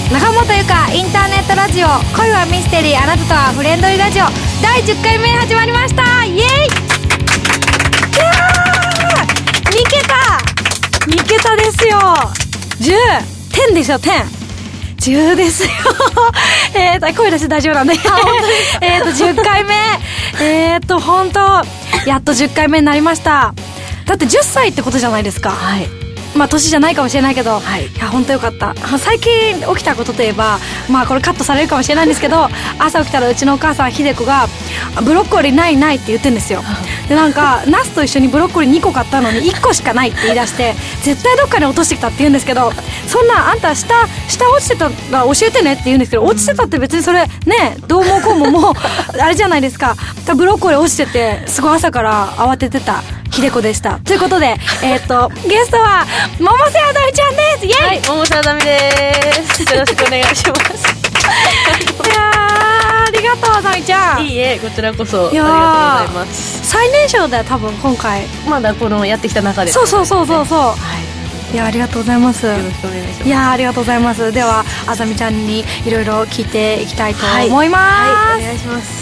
中本ゆかインターネットラジオ恋はミステリーあなたとはフレンドリーラジオ第10回目始まりました。イエーイ。いやー2桁ですよ。10でしょ。10ですよ声出して大丈夫なんで10回目本当やっと10回目になりました。だって10歳ってことじゃないですか。 はい。 まあ年じゃないかもしれないけど、 はい、 いや本当よかった。最近起きたことといえば、まあこれカットされるかもしれないんですけど朝起きたらうちのお母さんひで子がブロッコリーないって言ってるんですよ。でなんかナスと一緒にブロッコリー2個買ったのに1個しかないって言い出して絶対どっかに落としてきたって言うんですけど、そんなあんた下落ちてたら教えてねって言うんですけど、落ちてたって別にそれねどうもこうももうあれじゃないですか。ブロッコリー落ちててすごい朝から慌ててたひでこでした。ということでゲストは百瀬あざみちゃんです。イエイ。 はい、百瀬あざみです。よろしくお願いしますいやありがとうあざみちゃん。 いいえ、こちらこそありがとうございます。 最年少だよ多分今回。 まだこのやってきた中で、 そう、はい、いやありがとうございます。 よろしくお願いします。 いやありがとうございます。ではあざみちゃんにいろいろ聞いていきたいと思います。 はい、お願いします。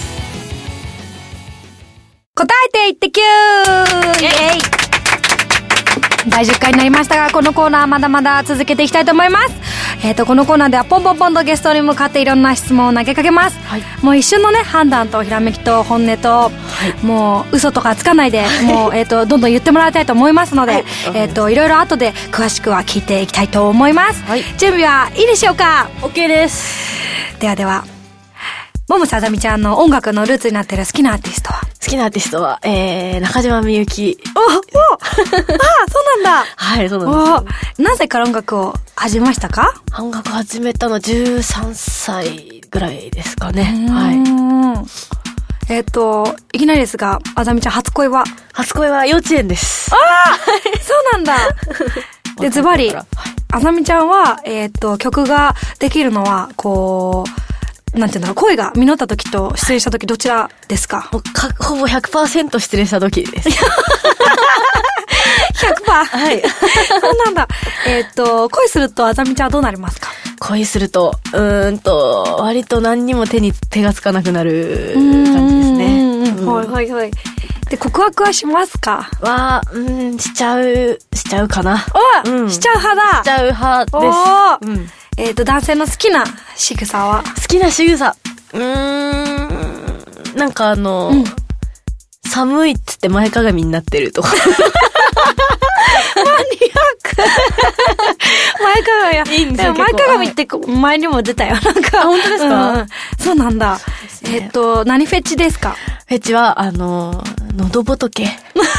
答えていってきゅー。イエイ。第10回になりましたが、このコーナーまだまだ続けていきたいと思います。このコーナーではポンポンポンとゲストに向かっていろんな質問を投げかけます、はい、もう一瞬のね判断とひらめきと本音と、はい、もう嘘とかつかないでもう、どんどん言ってもらいたいと思いますので、はい、いろいろ後で詳しくは聞いていきたいと思います、はい、準備はいいでしょうか。 OK です。 では百瀬あざみちゃんの音楽のルーツになっている好きなアーティストは？ 好きなアーティストは、中島みゆき。 そうなんだ。 はい、そうなんです。 何歳から音楽を始めましたか？ 音楽始めたの13歳ぐらいですかね。はい。 いきなりですが、あざみちゃん初恋は幼稚園です。 そうなんだ。で、ズバリ、あざみちゃんは、曲ができるのは、こう、なんていうんだろう、声が実った時と失恋した時どちらですか？ ほぼ 100% 失恋した時です。 100%? はい。そうなんだ。恋するとあざみちゃんはどうなりますか？ 恋すると、割と何にも手がつかなくなる感じですね。 はい。で、告白はしますか？ しちゃうかな。 しちゃう派だ。 しちゃう派です。 男性の好きな仕草は？ 好きな仕草。なんか寒いっつって前かがみになってるとか。 マニアック。前かがみや。いいんですよ。前かがみって前にも出たよ。なんか。 本当ですか？ そうなんだ。何フェチですか？ フェチは、喉仏。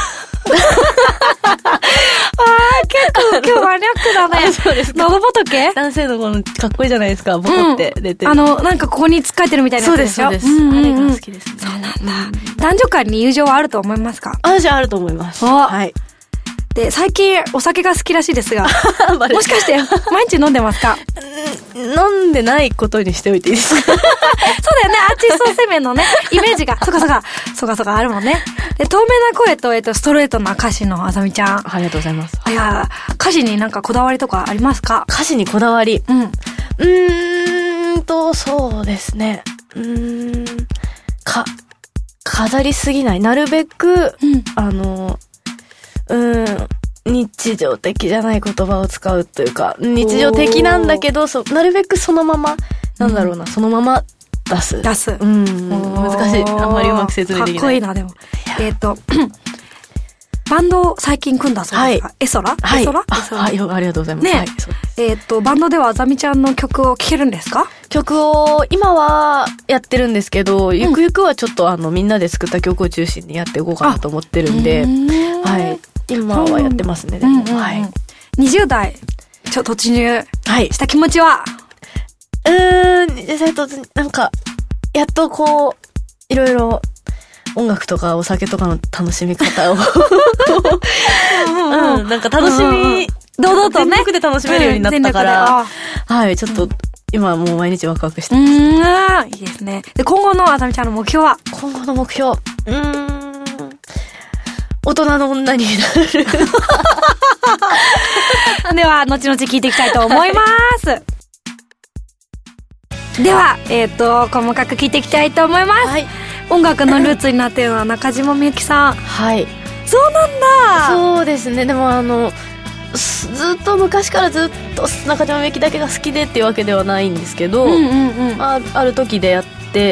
結構今日マニアックだね。そうですか。喉仏？ 男性のこのかっこいいじゃないですか。ボコって出てる。 なんかここに突っかえてるみたいなやつでしょ？ そうです。あれが好きですね。 そうなんだ。男女間に友情はあると思いますか？ 私はあると思います。はい。 で、最近お酒が好きらしいですが、もしかして毎日飲んでますか？ 飲んでないことにしておいていいですか？ そうだよね。アーティスト生命のね、イメージが、そうかあるもんね。で、透明な声と、ストレートな歌詞のあざみちゃん。 ありがとうございます。 いや、歌詞になんかこだわりとかありますか？ 歌詞にこだわり。そうですね。飾りすぎない。なるべく、日常的じゃない言葉を使うというか、日常的なんだけど、なるべくそのまま、なんだろうな、そのまま出す。難しい。あんまりうまく説明できない。 かっこいいな、でも。バンドを最近組んだそうですか？エソラ？ はい。ありがとうございます。 ね。バンドではあざみちゃんの曲を聴けるんですか？ 曲を、今はやってるんですけど、ゆくゆくはちょっとみんなで作った曲を中心にやっていこうかなと思ってるんで、はい。今はやってますね、でも。はい。 20代、突入した気持ちは？ なんか、やっとこう、いろいろ、音楽とかお酒とかの楽しみ方をなんか楽しみ、堂々とね、全力で楽しめるようになったから、はい、ちょっと今はもう毎日ワクワクしてます。 いいですね。で、今後のあざみちゃんの目標は？ 今後の目標、大人の女になる。 では、後々聞いていきたいと思います。 では、細かく聞いていきたいと思います、はい、音楽のルーツになっているのは中島みゆきさん。 はい、 そうなんだ。 そうですね。でもずっと昔からずっと中島みゆきだけが好きでっていうわけではないんですけど、ある時でやって、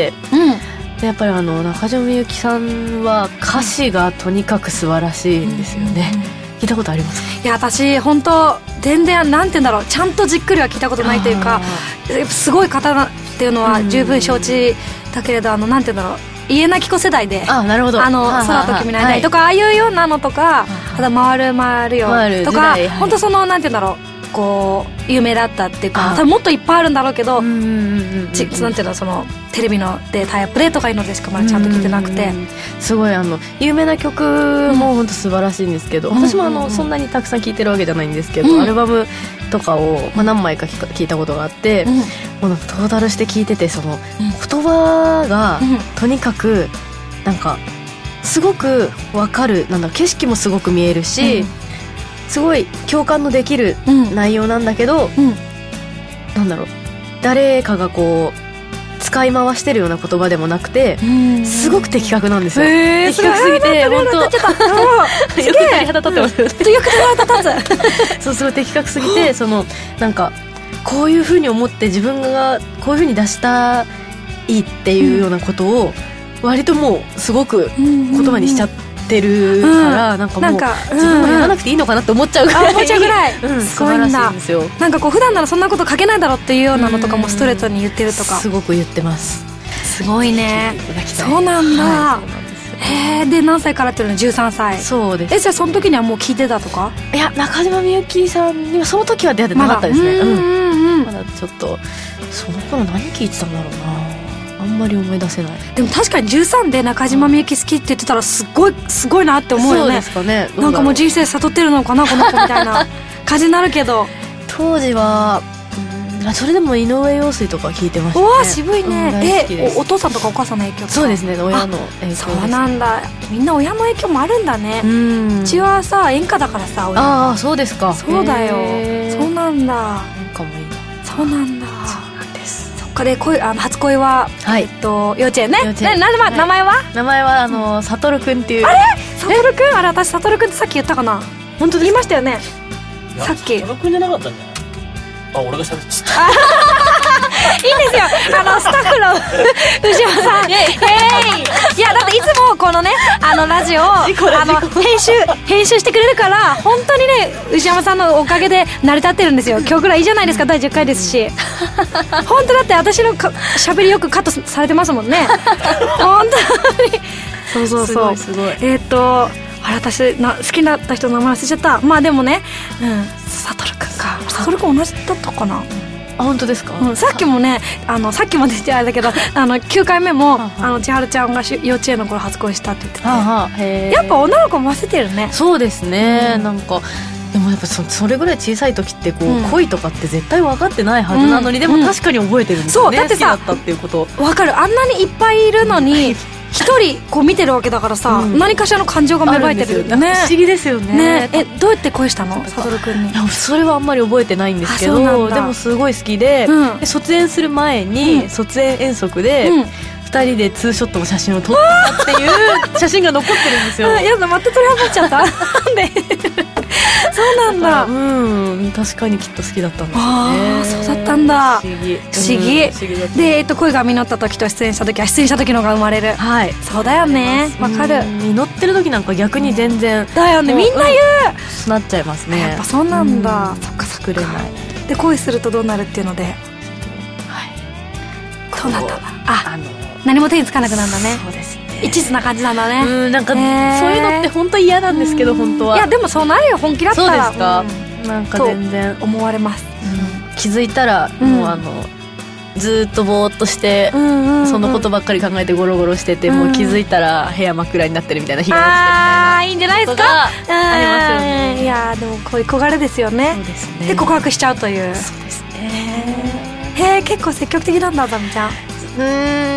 やっぱり中島みゆきさんは歌詞がとにかく素晴らしいんですよね。聞いたことありますか？ いや、私本当全然なんて言うんだろう、ちゃんとじっくりは聞いたことないというか、すごい方っていうのは十分承知だけれど、なんて言うんだろう、家なき子世代で、 なるほど、 空と君の間にとか、ああいうようなのとか、あと回る回るよとか、本当なんて言うんだろう、こう有名だったっていうか、多分もっといっぱいあるんだろうけど、なんていうの、テレビのでタイアップでとかいうのでしかまだちゃんと聞いてなくて、 すごい有名な曲も本当素晴らしいんですけど、私もそんなにたくさん聴いてるわけじゃないんですけど、アルバムとかを何枚か聞いたことがあって、もうなんかトータルして聴いてて、その言葉がとにかくなんかすごく分かる、なんだろう、景色もすごく見えるし、すごい共感のできる内容なんだけど、なんだろう、誰かがこう使い回してるような言葉でもなくて、すごく的確なんですよ。的確すぎて、本当よく鳥肌立ってますよね。 よく鳥肌立つ。 そう、すごい的確すぎて、なんかこういう風に思って自分がこういう風に出したいっていうようなことを割ともうすごく言葉にしちゃってるから、なんかもう自分もやらなくていいのかなって思っちゃうぐらい、 すごいんだ。なんかこう普段ならそんなこと書けないだろうっていうようなのとかもストレートに言ってるとか、 すごく言ってます。 すごいね。そうなんだ。へえ。で何歳からっていうの？13歳。 そうです。 じゃあその時にはもう聞いてたとか？ いや、中島みゆきさんにはその時は出会ってなかったですね。まだちょっとその頃何聞いてたんだろうな、あんまり思い出せない。 でも確かに13で中島みゆき好きって言ってたらすごいなって思うよね。 そうですかね。 なんかもう人生悟ってるのかなこの子みたいな感じになるけど、 当時はそれでも井上陽水とか聞いてましたね。 うわ、渋いね。お父さんとかお母さんの影響とか？ そうですね、親の影響です。 そうなんだ。みんな親の影響もあるんだね。うちはさ演歌だからさ、親。 ああ、そうですか。 そうだよ。そうなんだ。 演歌もいいな。 そうなんだ。 そうなんです。 そっか。で初恋は幼稚園ね。名前はサトルくんっていう。 あれサトルくん？あれ私サトルくんってさっき言ったかな？ 本当ですか？ 言いましたよねさっき。 サトルくんじゃなかったんじゃない？俺が喋っちゃった。 いいんですよ。スタッフの藤山さん、いやだっていつもこのねラジオ編集してくれるから、本当にね藤山さんのおかげで成り立ってるんですよ。今日ぐらいいいじゃないですか、第10回ですし。本当だって私の喋りよくカットされてますもんね。本当に。そうすごい。 あれ私好きだった人の名前忘れちゃった。まあでもね、サトルくんか。サトルくん同じだったかな。 あ、本当ですか？ さっきもねさっきまでしてあれだけど9回目も千春ちゃんが幼稚園の頃初恋したって言ってて、やっぱ女の子も忘れてるね。 そうですね。なんかでもやっぱそれぐらい小さい時ってこう、恋とかって絶対分かってないはずなのに、でも確かに覚えてるんですよね。 そうだってさ、 好きだったっていうこと分かる。あんなにいっぱいいるのに一人こう見てるわけだからさ、何かしらの感情が芽生えてるよね。 不思議ですよね。 どうやって恋したのサトルくんに？ それはあんまり覚えてないんですけど、でもすごい好きで、卒園する前に卒園遠足で2人でツーショットの写真を撮ったっていう写真が残ってるんですよ。 やだ、また撮りはっちゃった。そうなんだ。 確かにきっと好きだったんですよね。 そうだったんだ。不思議。で恋が実った時と出演した時は出演した時のが生まれる。はい、そうだよね。わかる。 実ってる時なんか逆に全然だよね。みんな言うなっちゃいますね。 やっぱそうなんだ。そっか作れない。 で恋するとどうなるっていうので、どうなったんだ。何も手につかなくなるんだね。 そうですね。 一途な感じなんだね。 なんかそういうのって本当嫌なんですけど、本当は。 いやでもそうなるよ、本気だったら。 そうですか。なんか全然思われます。 気づいたらもうずっとぼーっとしてそのことばっかり考えてゴロゴロしてて、もう気づいたら部屋真っ暗になってるみたいな日が落ちてみたいな。 いいんじゃないですか。 ありますよね。 いやでもこういう小柄ですよね。 そうですね。 で告白しちゃうという。 そうですね。 結構積極的なんだ、あざみちゃん。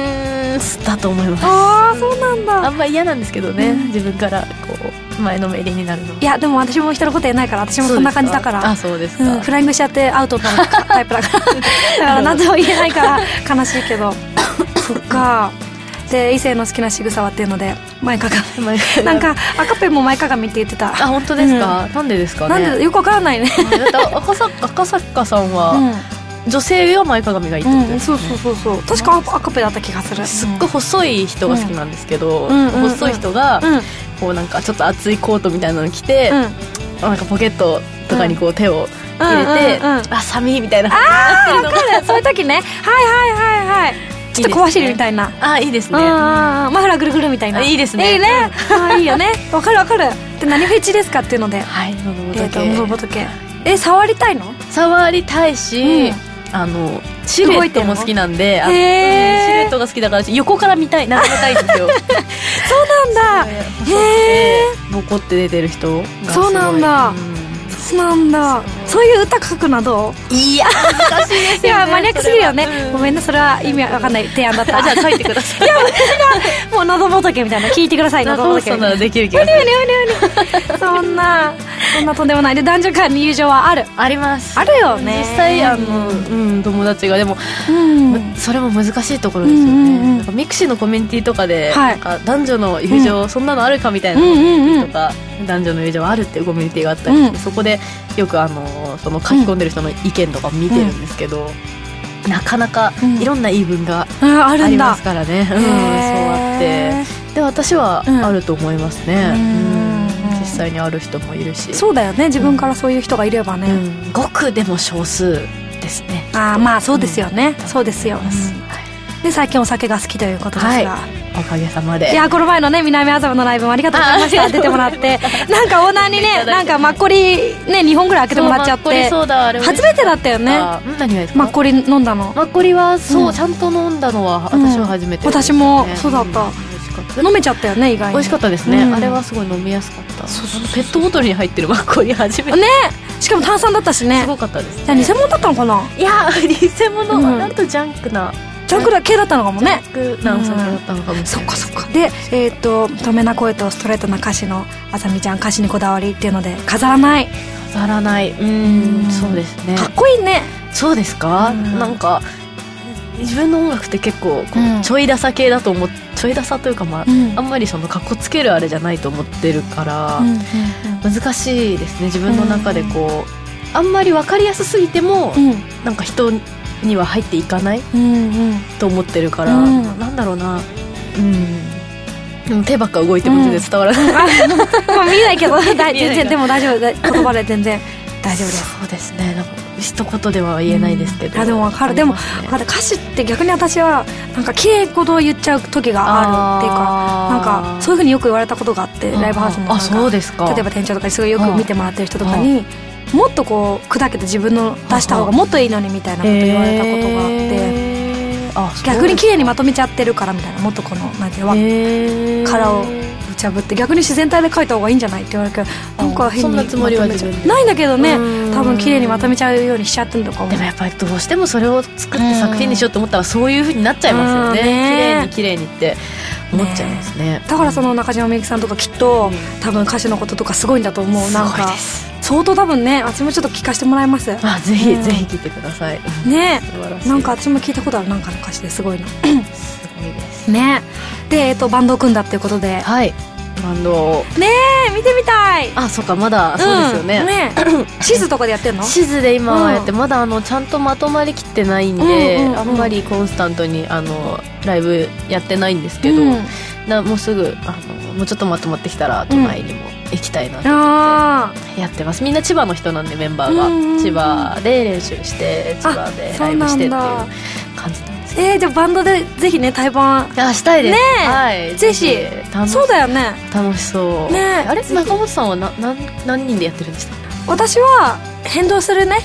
だと思います。 ああ、そうなんだ。 あんま嫌なんですけどね、自分からこう前のめりになるの。 いやでも私も人のこと言えないから、私もそんな感じだから。 あ、そうですか。 フライングしちゃってアウトになるタイプだからだから何とも言えないから悲しいけどそっか。で異性の好きな仕草はっていうので前かがみなんか赤ペンも前かがみって言ってた。 あ、本当ですか、なんでですかね。 なんでよくわからないね。 だって赤坂さんは、女性は前かがみがいいってことですね。 そう確か赤ペンだった気がする。 すっごい細い人が好きなんですけど、細い人がこうなんかちょっと厚いコートみたいなの着て、なんかポケットとかにこう手を入れて、あ、寒いみたいな感じになってるの。 あ、分かる。そういう時ね。はいちょっと小走りみたいな。 あ、いいですね。 マフラーぐるぐるみたいな。 いいですね。 いいね。いいよね。わかる。で、何フェチですかっていうので。 はい、 喉仏。触りたいの？ 触りたいし、シルエットも好きなんで、シルエットが好きだから横から眺めたいんですよ。 そうなんだ。 ボコって出てる人がすごい。 そうなんだ。そういう歌書くのはどう？ いや、難しいですよね。 いや、マニアックすぎるよね。ごめんな、それは意味わかんない提案だった。 じゃあ書いてください。 いや、もう喉仏みたいな、聞いてください。喉仏。 そんなのできる気がする。 そんなとんでもない。で、男女間に友情はある？ あります。 あるよね。 実際友達がでも、それも難しいところですよね。なんかミクシーのコミュニティとかで、なんか男女の友情そんなのあるかみたいなコミュニティとか、男女の友情あるっていうコミュニティがあったりして、そこでよくその書き込んでる人の意見とか見てるんですけど、なかなかいろんな言い分がありますからね。そうあって、で私はあると思いますね。実際にある人もいるし。 そうだよね、自分からそういう人がいればね。 ごくでも少数ですね。 まあそうですよね。そうですよ。で、最近お酒が好きということですが、 おかげさまで。 いや、この前のね、南麻布のライブもありがとうございました。出てもらって、なんかオーナーにね、なんかマッコリね、2本ぐらい開けてもらっちゃって、初めてだったよね。 何がですか？ マッコリ飲んだの。 マッコリはそうちゃんと飲んだのは私は初めて。 私もそうだった。飲めちゃったよね、意外に。 美味しかったですね。あれはすごい飲みやすかった。ペットボトルに入ってるマッコリ初めてね。 しかも炭酸だったしね。 すごかったです。 じゃあ偽物だったのかな？ いや、偽物。なんとジャンクな系だったのかもね。 ジャンクなお酒だったのかもしれない。 そっか。で、透明な声とストレートな歌詞のあさみちゃん、歌詞にこだわりっていうので、飾らない。 そうですね。 かっこいいね。 そうですか？なんか自分の音楽って結構ちょいダサ系だと思って、ちょいダサというか、あんまりそのかっこつけるあれじゃないと思ってるから、難しいですね。自分の中でこうあんまり分かりやすすぎても、なんか人には入っていかないと思ってるから、なんだろうな、手ばっか動いても全然伝わらない。 見えないけど全然、でも大丈夫、言葉で全然大丈夫です。 そうですね。なんか一言では言えないですけど、 でも分かる。でも歌詞って逆に私はなんか綺麗事を言っちゃう時があるっていうか、なんかそういう風によく言われたことがあって、ライブハウスのそうですか。 例えば店長とかにすごいよく見てもらってる人とかに、もっとこう砕けて自分の出した方がもっといいのにみたいなこと言われたことがあって、逆に綺麗にまとめちゃってるからみたいな、もっとこのなんていう殻をぶち破って逆に自然体で描いた方がいいんじゃないって言われるけど、なんか変にまとめちゃう。ないんだけどね、多分綺麗にまとめちゃうようにしちゃってるのかも。 でもやっぱりどうしてもそれを作って作品にしようと思ったらそういう風になっちゃいますよね。綺麗にって思っちゃいますね。 だからその中島みゆきさんとかきっと多分歌詞のこととかすごいんだと思う。なんか相当多分ね、私もちょっと聞かせてもらいます。 ぜひぜひ聞いてくださいね。なんか私も聞いたことある、なんかの歌詞ですごいの。すごいですね。で、バンドを組んだっていうことで、 バンドねえ、見てみたい。 そっか、まだそうですよね。 シズとかでやってんの？ シズで今はやって、まだちゃんとまとまりきってないんで、あんまりコンスタントにライブやってないんですけど、もうすぐもうちょっとまとまってきたら都内にも行きたいなと思ってやってます。みんな千葉の人なんで、メンバーが千葉で練習して千葉でライブしてっていう感じなんです。 じゃあバンドでぜひね、対バンしたいですね。ぜひ。そうだよね、 楽しそうね。あれ、中本さんは何人でやってるんですか？ 私は変動するね、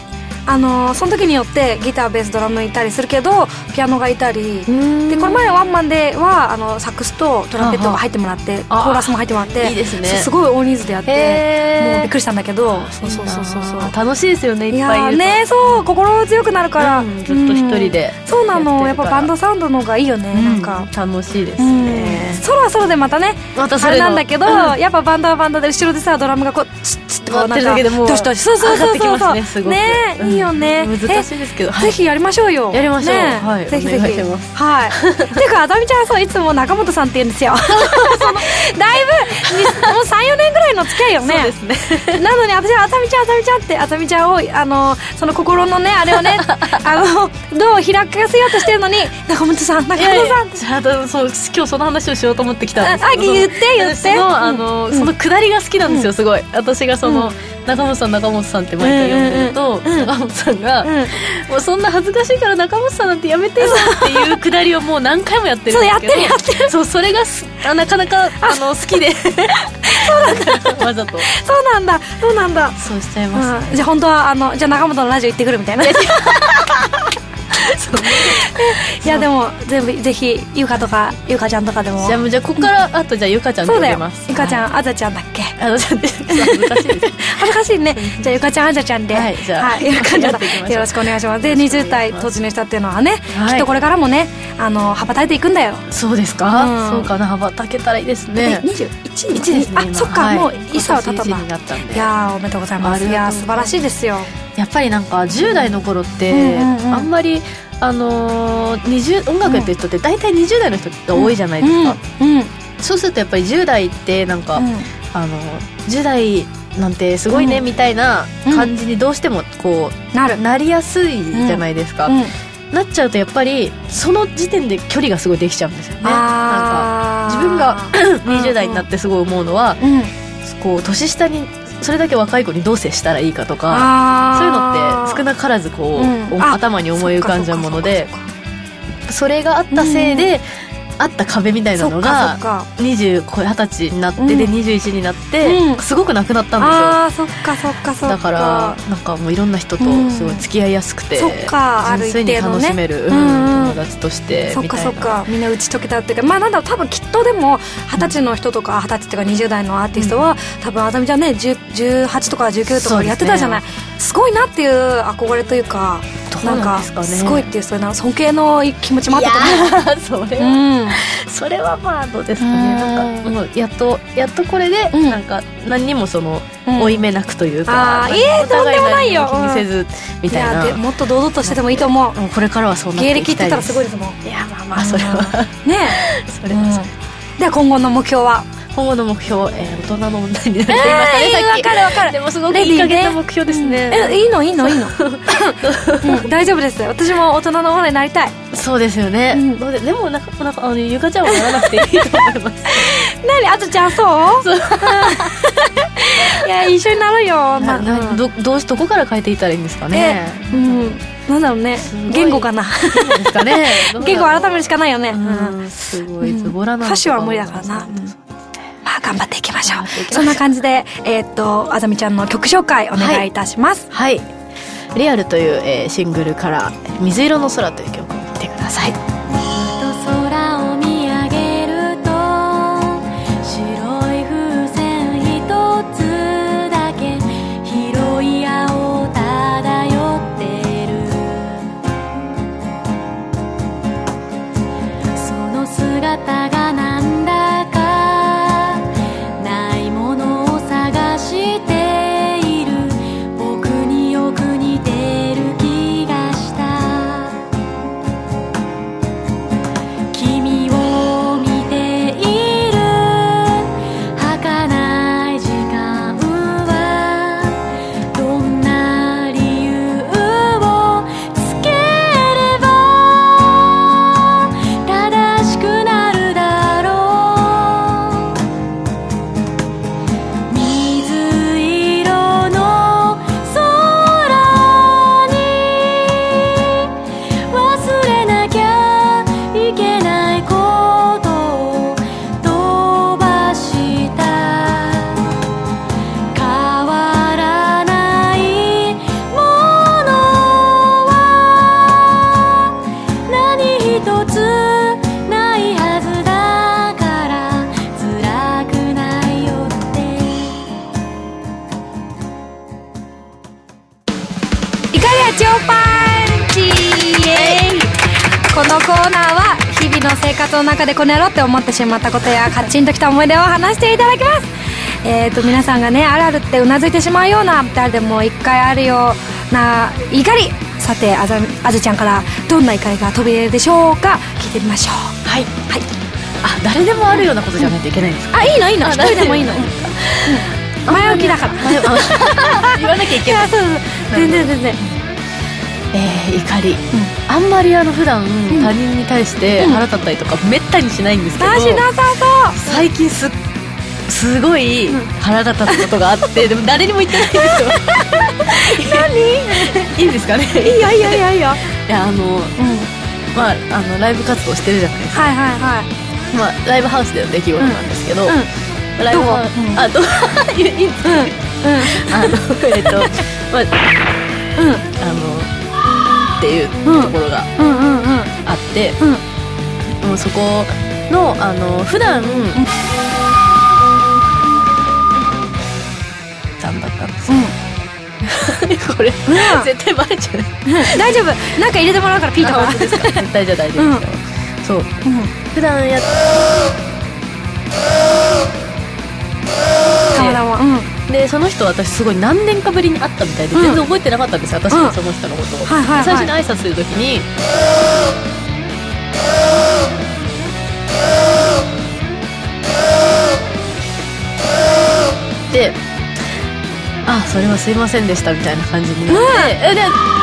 その時によってギターベースドラムいたりするけどピアノがいたりで、この前ワンマンではサックスとトランペットが入ってもらってコーラスも入ってもらって、 いいですね、 すごい大人数でやってもうびっくりしたんだけど、そう楽しいですよね、いっぱいいると。 ね、そう心強くなるから、 ずっと一人で、 そうなの、やっぱバンドサウンドの方がいいよね、なんか楽しいですね。 ソロはソロでまたねあれなんだけど、やっぱバンドはバンドで後ろでさドラムがこうツッツッってこうなんかどしどしそうね、いいよね。 難しいですけど、 ぜひやりましょうよ。 やりましょう、はい、 ぜひぜひ。はい。っていうかあざみちゃんはそういつも中本さんって言うんですよ。だいぶもう 3,4 年ぐらいの付き合いよね。 そうですね。 なのに私はあざみちゃんってあざみちゃんをその心のねあれをねどう開かせようとしてるのに中本さんそう今日その話をしようと思ってきたんですけど、 言ってその下りが好きなんですよ、すごい。私がその中本さんって毎回呼んでると、中本さんがもうそんな恥ずかしいから中本さんなんてやめてよっていうくだりをもう何回もやってるんですけど、 やってる。 そう、それがなかなか好きでそうなんだわざとそうなんだそうしちゃいます、 じゃあ本当はじゃあ中本のラジオ行ってくるみたいな。いやでも全部ぜひゆかちゃんとかでも、 じゃあここからあとじゃあゆかちゃんと呼びます。 ゆかちゃん、あざちゃんだっけ。 あざちゃんです恥ずかしいです恥ずかしいね。じゃあゆかちゃんあざちゃんで、 じゃあゆかちゃんよろしくお願いします。で20代突入したっていうのはね、きっとこれからもね羽ばたいていくんだよ。 そうですか、そうかな、羽ばたけたらいいですね。 21 ですね。 そっか、もう1歳は経ったんだ。いやおめでとうございます。いや素晴らしいですよ。 やっぱりなんか10代の頃ってあんまり音楽やってる人って大体20代の人が多いじゃないですか、そうするとやっぱり10代ってなんか、10代なんてすごいねみたいな感じにどうしてもこう、なりやすいじゃないですか、なっちゃうとやっぱりその時点で距離がすごいできちゃうんですよね。なんか自分が20代になってすごい思うのは、こう年下にそれだけ若い子にどう接したらいいかとか、そういうのって少なからずこう、頭に思い浮かんじゃうもので、それがあったせいで、あった壁みたいなのが20歳になってで21になってすごくなくなったんですよ。だからなんかもういろんな人とすごい付き合いやすくて、純粋に楽しめる友達としてみたいな。 みんな打ち解けたっていうか、まあなんだろう、多分きっとでも20歳の人とか20歳っていうか20代のアーティストは多分あざみちゃんね18とか19とかやってたじゃない。すごいなっていう憧れというか、なんかすごいっていうそういう尊敬の気持ちもあったと思う。 それはまあどうですかね。なんかもうやっとこれでなんか何にもその負い目なくというか、 お互い何も気にせずみたいな。 もっと堂々としててもいいと思う。 これからはそうなっていきたいです。 芸歴って言ったらすごいですもん。 いやまあそれはねそれはそう。 では今後の目標は？ 今後の目標、大人の問題になっていましたね。 わかる。 でもすごくいい加減な目標ですね。 いいの大丈夫です。私も大人の問題になりたい。 そうですよね。でもなんかゆかちゃんはならなくていいと思います。 何あとちゃんそういや一緒になるよ。 どこから変えていったらいいんですかね。 なんだろうね、言語かな。 ですかね。 言語改めるしかないよね。 すごいズボラな。 歌詞は無理だからな。まあ頑張っていきましょう。そんな感じであざみちゃんの曲紹介お願いいたします。 はい。リアルというシングルから水色の空という曲を聴いてください。 「 活の中でこの野郎って思ってしまったことやカッチンときた思い出を話していただきます。皆さんがねあるあるってうなずいてしまうような誰でも一回あるような怒り、さてあずちゃんからどんな怒りが飛び出るでしょうか。聞いてみましょう。はい、はい、 あ、誰でもあるようなことじゃないといけないんですか。 あ、いいの一人でもいいの。前置きだから言わなきゃいけない。 そう全然怒り、あんまり普段他人に対して腹立ったりとかめったにしないんですけど、 しなさそう。 最近すごい腹立ったことがあってでも誰にも言ってないんですよ。何いいんですかね。いいよ。いやまあライブ活動してるじゃないですか。はいはいはい。まあライブハウスでの出来事なんですけど、ライブハウスいいんですかね。っていうところがあって、もうそこの普段さんだったんですよ。これ絶対バレちゃう。 大丈夫。なんか入れてもらうからピーとか。 絶対じゃ大丈夫ですよ。そう。普段やでその人私すごい何年かぶりに会ったみたいで全然覚えてなかったんですよ、私はその人のことを。最初に挨拶するときにで「あ、それはすいませんでした」みたいな感じになって、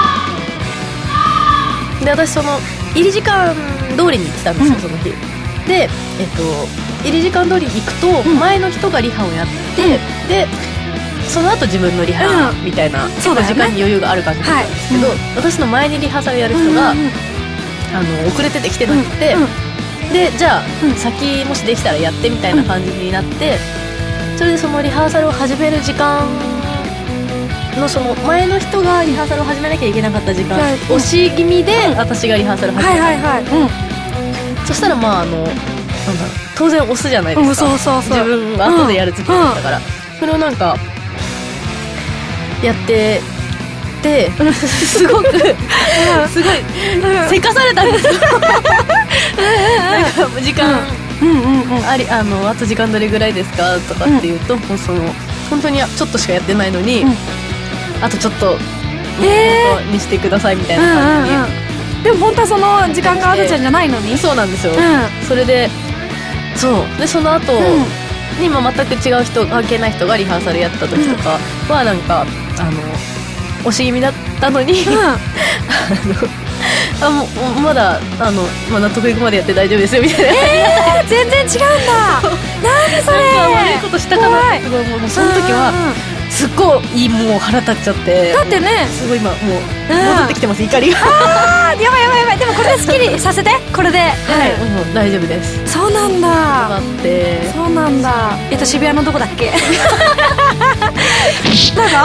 で私その入り時間通りに行ってたんですよ、その日で。入り時間通りに行くと前の人がリハをやって、でその後自分のリハみたいな、結構時間に余裕がある感じだったんですけど、私の前にリハーサルやる人が遅れてて来てなくて、でじゃあ先もしできたらやってみたいな感じになって、それでそのリハーサルを始める時間のその前の人がリハーサルを始めなきゃいけなかった時間押し気味で私がリハーサル始めた。そしたらまあなんだろう、当然押すじゃないですか。自分が後でやるつもりだったから、それをなんかやっててすごいせかされたんですよ。なんか時間あと時間どれぐらいですかとかっていうと、もうその本当にちょっとしかやってないのに、あとちょっとにしてくださいみたいな感じに。 でも本当はその時間があずちゃんじゃないのに。 そうなんですよ。それででその後に全く違う人、関係ない人がリハーサルやった時とかはなんか押し気味だったのにまだ納得いくまでやって大丈夫ですよみたいな。 全然違うんだ。何それ。 なんか悪いことしたかなって。もうその時はすっごいもう腹立っちゃって。 だってね、 すごい今もう戻ってきてます、怒りが。 やばい。でもこれでスッキリさせて。これで。 もう大丈夫です。 そうなんだ。 だってそうなんだ。渋谷のどこだっけ。なんか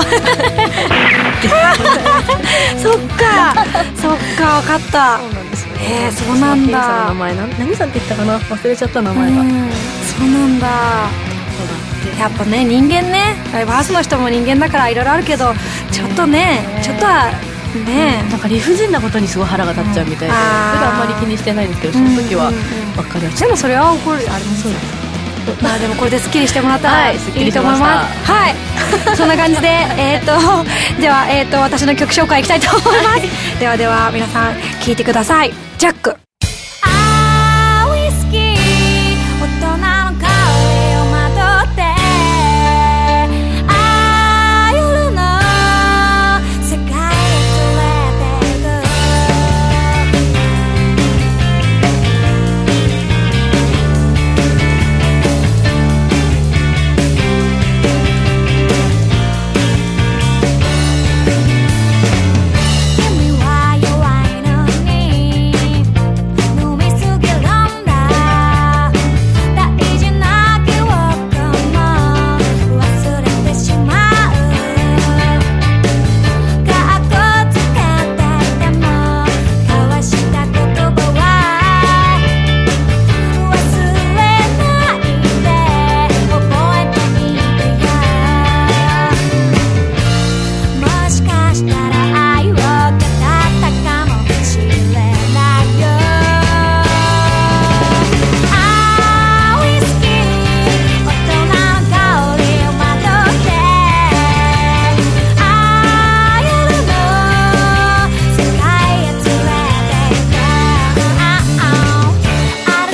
そっか分かった。そうなんですね。そうなんだ。 名前何さんって言ったかな、忘れちゃった名前が。 そうなんだ。やっぱね、人間ね、ライブハウスの人も人間だからいろいろあるけど、ちょっとはね、 なんか理不尽なことにすごい腹が立っちゃうみたいで、普段あんまり気にしてないんですけど、その時は分かりやすい。 でもそれは怒るあれもそうです。まあでもこれでスッキリしてもらったらいいと思います。はい、そんな感じででは私の曲紹介いきたいと思います。では皆さん聴いてください。ジャック。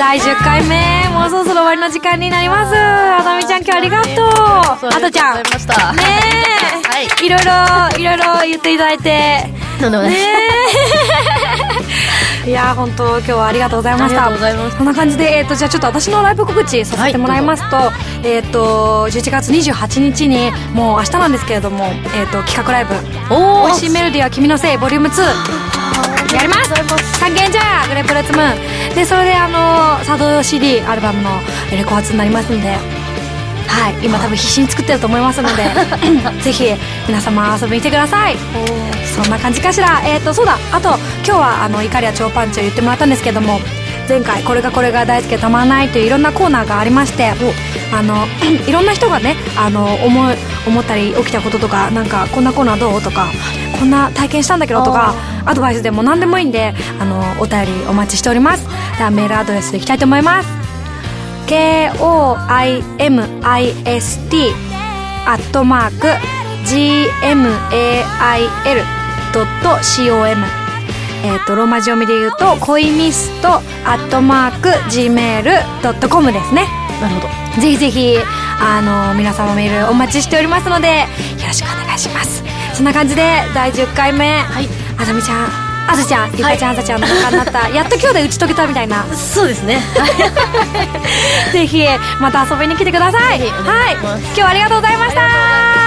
第10回目もうそろそろ終わりの時間になります。あさみちゃん今日ありがとう。あとちゃんねえ、はい、いろいろ言っていただいてなんでもない、 いや本当今日はありがとうございました。 ありがとうございます。 こんな感じで、じゃあちょっと私のライブ告知させてもらいますと、11月28日にもう明日なんですけれども、企画ライブおいしいメロディーは君のせいボリューム2やります。三軒茶屋グレープフルーツムーンで、それで作動 CD アルバムのレコ発になりますんで、はい、今多分必死に作ってると思いますのでぜひ皆様遊びに来てください。そんな感じかしら。そうだ、あと今日は怒りや超パンチを言ってもらったんですけども、前回これが大好きでたまらないといういろんなコーナーがありまして、いろんな人がね思ったり起きたこととか、なんかこんなコーナーどうとか、こんな体験したんだけどとか、アドバイスでも何でもいいんでお便りお待ちしております。ではメールアドレスいきたいと思います。KOIMIST@gmail.com、ローマ字読みで言うと恋ミスト@gmail.com ですね。 なるほど。 ぜひぜひ皆様メールお待ちしておりますのでよろしくお願いします。そんな感じで第10回目、はい、あさみちゃん、あずちゃん、ゆかちゃん、あざちゃんの中になったやっと今日で打ち解けたみたいなそうですねぜひまた遊びに来てください。はい、今日はありがとうございました。